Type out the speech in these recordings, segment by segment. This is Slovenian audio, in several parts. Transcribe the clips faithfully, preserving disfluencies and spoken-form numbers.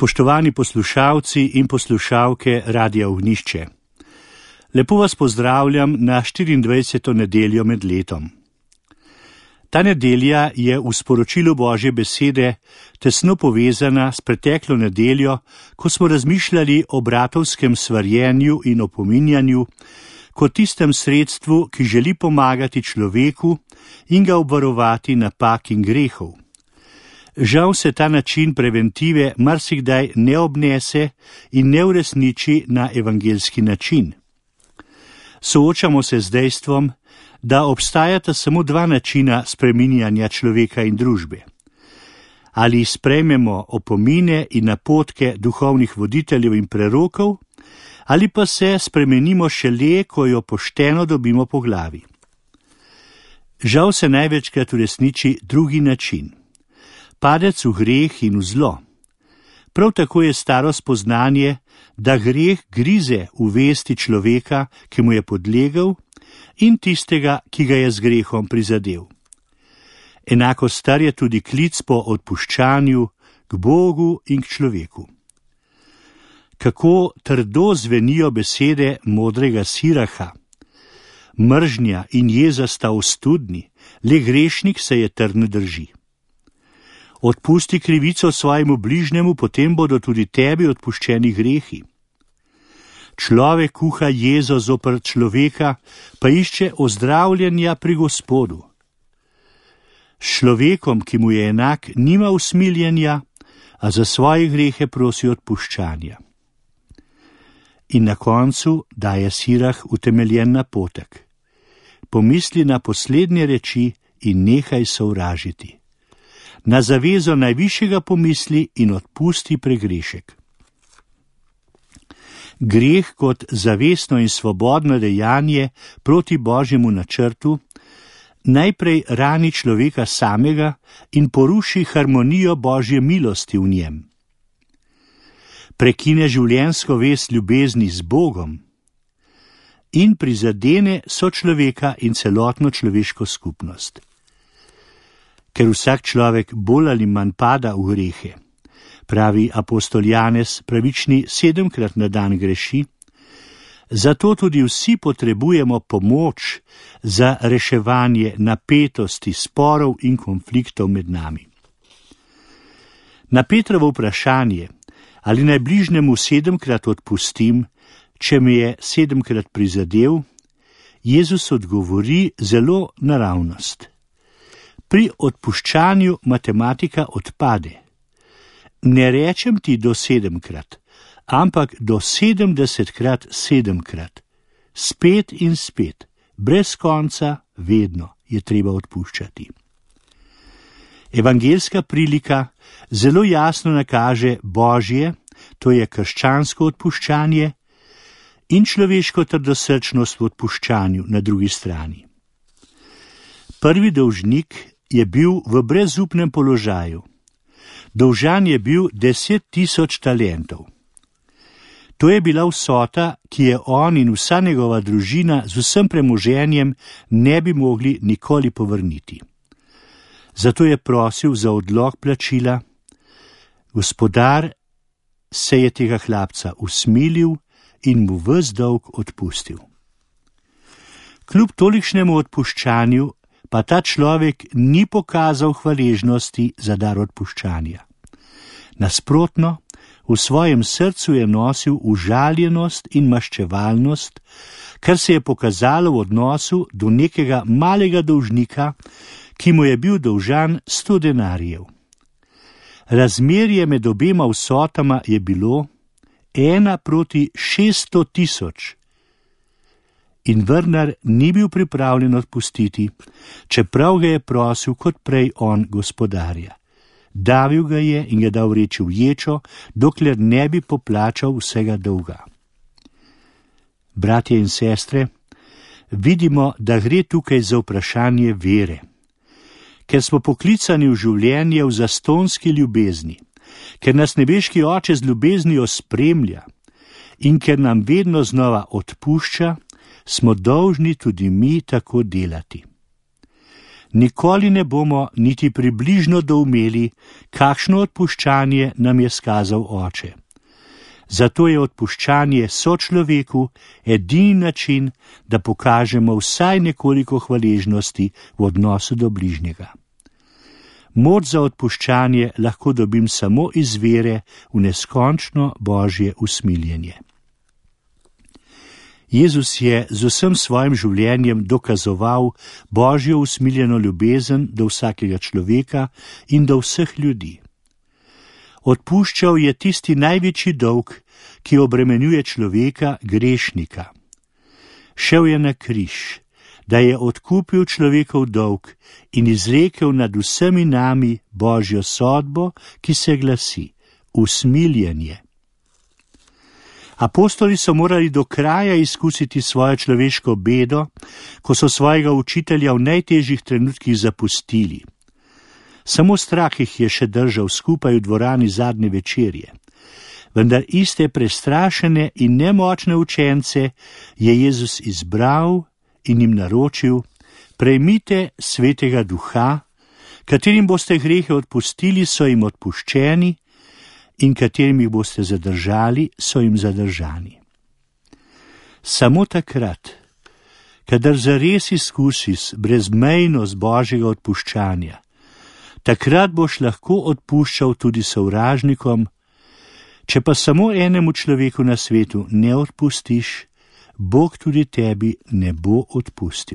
Spoštovani poslušalci in poslušalke Radia Ognjišče. Lepo vas pozdravljam na štiriindvajseto nedeljo med letom. Ta nedelja je v sporočilu Božje besede tesno povezana s preteklo nedeljo, ko smo razmišljali o bratovskem svarjenju in opominjanju kot tistem sredstvu, ki želi pomagati človeku in ga obvarovati napak in grehov. Žal se ta način preventive marsikdaj ne obnese in ne uresniči na evangeljski način. Soočamo se z dejstvom, da obstajata samo dva načina spreminjanja človeka in družbe. Ali sprejmemo opomine in napotke duhovnih voditeljev in prerokov, ali pa se spremenimo šele, ko jo pošteno dobimo po glavi. Žal se največkrat uresniči drugi način. Padec v greh in v zlo. Prav tako je staro spoznanje, da greh grize v vesti človeka, ki mu je podlegel, in tistega, ki ga je z grehom prizadel. Enako star je tudi klic po odpuščanju k Bogu in k človeku. Kako trdo zvenijo besede modrega Siraha. Mržnja in jeza sta ostudni, le grešnik se je trdno drži. Odpusti krivico svojemu bližnjemu, potem bodo tudi tebi odpuščeni grehi. Človek kuha jezo zoper človeka, pa išče ozdravljenja pri Gospodu. S človekom, ki mu je enak, nima usmiljenja, a za svoje grehe prosi odpuščanja. In na koncu daje Sirah utemeljen napotek. Pomisli na poslednje reči in nehaj sovražiti. Na zavezo najvišjega pomisli in odpusti pregrešek. Greh kot zavestno in svobodno dejanje proti Božjemu načrtu najprej rani človeka samega in poruši harmonijo Božje milosti v njem. Prekine življenjsko vez ljubezni z Bogom in prizadene sočloveka in celotno človeško skupnost. Ker vsak človek bolj ali manj pada v grehe. Pravi apostol Janez, pravični sedemkrat na dan greši, zato tudi vsi potrebujemo pomoč za reševanje napetosti, sporov in konfliktov med nami. Na Petrovo vprašanje, ali naj bližnjemu sedemkrat odpustim, če me je sedemkrat prizadel, Jezus odgovori zelo naravnost. Pri odpuščanju matematika odpade. Ne rečem ti do sedemkrat, ampak do sedemdesetkrat sedemkrat. Spet in spet, brez konca, vedno je treba odpuščati. Evangeljska prilika zelo jasno nakaže Božje, to je krščansko odpuščanje, in človeško trdosrčnost v odpuščanju na drugi strani. Prvi dolžnik je bil v brezupnem položaju. Dolžan je bil deset tisoč talentov. To je bila vsota, ki je on in vsa njegova družina z vsem premoženjem ne bi mogli nikoli povrniti. Zato je prosil za odlog plačila. Gospodar se je tega hlapca usmilil in mu ves dolg odpustil. Kljub tolikšnemu odpuščanju pa ta človek ni pokazal hvaležnosti za dar odpuščanja. Nasprotno, v svojem srcu je nosil užaljenost in maščevalnost, kar se je pokazalo v odnosu do nekega malega dolžnika, ki mu je bil dolžan sto denarjev. Razmerje med obema vsotama je bilo ena proti šeststo tisoč. In vrnar ni bil pripravljen odpustiti, čeprav ga je prosil kot prej on gospodarja. Davil ga je in ga dal vreči v ječo, dokler ne bi poplačal vsega dolga. Bratje in sestre, vidimo, da gre tukaj za vprašanje vere. Ker smo poklicani v življenje v zastonski ljubezni, ker nas nebeški Oče z ljubeznijo spremlja in ker nam vedno znova odpušča, smo dolžni tudi mi tako delati. nikoli ne bomo niti približno doumeli, kakšno odpuščanje nam je skazal Oče. Zato je odpuščanje sočloveku edini način, da pokažemo vsaj nekoliko hvaležnosti v odnosu do bližnjega. Moč za odpuščanje lahko dobim samo iz vere v neskončno Božje usmiljenje. Jezus je z vsem svojim življenjem dokazoval Božjo usmiljeno ljubezen do vsakega človeka in do vseh ljudi. Odpuščal je tisti največji dolg, ki obremenjuje človeka, grešnika. Šel je na križ, da je odkupil človekov dolg in izrekel nad vsemi nami Božjo sodbo, ki se glasi: usmiljenje. Apostoli so morali do kraja izkusiti svojo človeško bedo, ko so svojega učitelja v najtežjih trenutkih zapustili. Samo strah jih je še držal skupaj v dvorani zadnje večerje. Vendar iste prestrašene in nemočne učence je Jezus izbral in jim naročil: prejmite svetega duha, katerim boste grehe odpustili, so jim odpuščeni, in katerim jih boste zadržali, so jim zadržani. Samo takrat, kadar zares izkusiš brezmejnost Božjega odpuščanja, takrat boš lahko odpuščal tudi sovražnikom. Če pa samo enemu človeku na svetu ne odpustiš, Bog tudi tebi ne bo odpustil.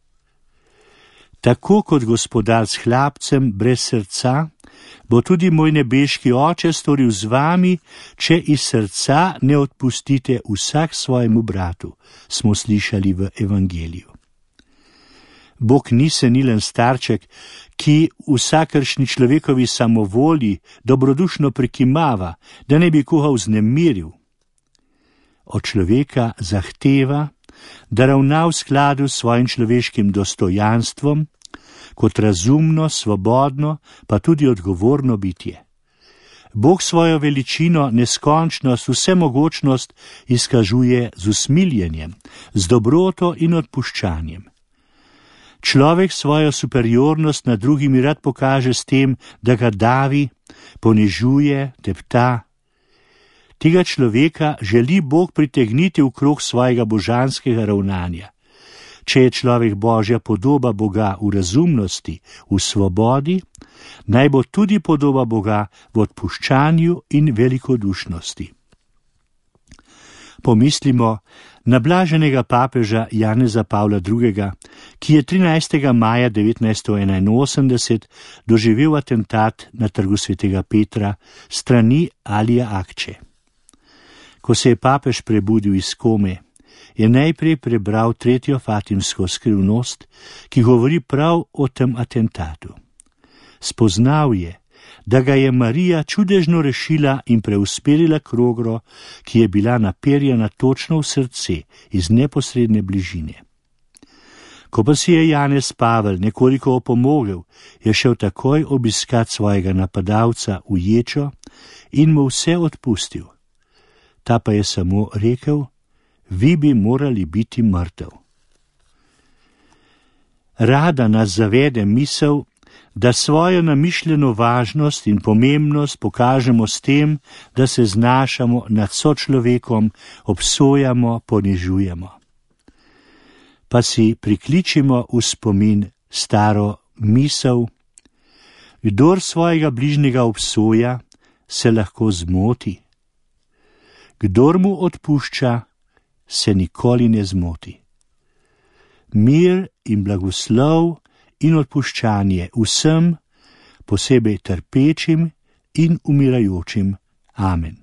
Tako kot gospodar s hlapcem brez srca, bo tudi moj nebeški Oče storil z vami, če iz srca ne odpustite vsak svojemu bratu, smo slišali v evangeliju. Bog ni senilen starček, ki vsakršni človekovi samovolji dobrodušno prikimava, da ne bi koga vznemiril. Od človeka zahteva, da ravna v skladu s svojim človeškim dostojanstvom, kot razumno, svobodno, pa tudi odgovorno bitje. Bog svojo veličino, neskončnost, vsemogočnost izkazuje z usmiljenjem, z dobroto in odpuščanjem. Človek svojo superiornost nad drugimi rad pokaže s tem, da ga davi, ponižuje, tepta. Tega človeka želi Bog pritegniti v krog svojega božanskega ravnanja. Če je človek Božja podoba Boga v razumnosti, v svobodi, naj bo tudi podoba Boga v odpuščanju in velikodušnosti. Pomislimo na blaženega papeža Janeza Pavla drugega., ki je trinajstega maja devetnajststo enainosemdeset doživel atentat na trgu svetega Petra strani Alija Akče. Ko se je papež prebudil iz kome, je najprej prebral tretjo fatimsko skrivnost, ki govori prav o tem atentatu. Spoznal je, da ga je Marija čudežno rešila in preusmerila krogro, ki je bila naperjena točno v srce iz neposredne bližine. Ko pa si je Janez Pavel nekoliko opomogel, je šel takoj obiskat svojega napadalca v ječo in mu vse odpustil. Ta pa je samo rekel: vi bi morali biti mrtev. Rada nas zavede misel, da svojo namišljeno važnost in pomembnost pokažemo s tem, da se znašamo nad sočlovekom, obsojamo, ponižujemo. Pa si prikličimo v spomin staro misel: kdor svojega bližnjega obsoja, se lahko zmoti. Kdor mu odpušča, se nikoli ne zmoti. Mir in blagoslov in odpuščanje vsem, posebej trpečim in umirajočim. Amen.